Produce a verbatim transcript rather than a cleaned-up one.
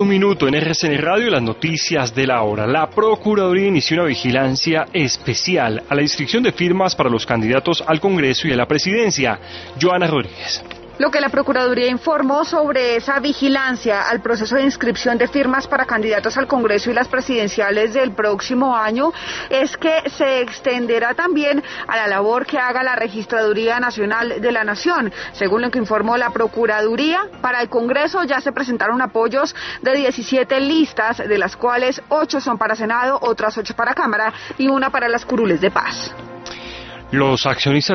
Un minuto en R C N Radio, las noticias de la hora. La Procuraduría inició una vigilancia especial a la inscripción de firmas para los candidatos al Congreso y a la Presidencia. Joana Rodríguez. Lo que la Procuraduría informó sobre esa vigilancia al proceso de inscripción de firmas para candidatos al Congreso y las presidenciales del próximo año es que se extenderá también a la labor que haga la Registraduría Nacional de la Nación. Según lo que informó la Procuraduría, para el Congreso ya se presentaron apoyos de diecisiete listas, de las cuales ocho son para Senado, otras ocho para Cámara y una para las curules de paz. Los accionistas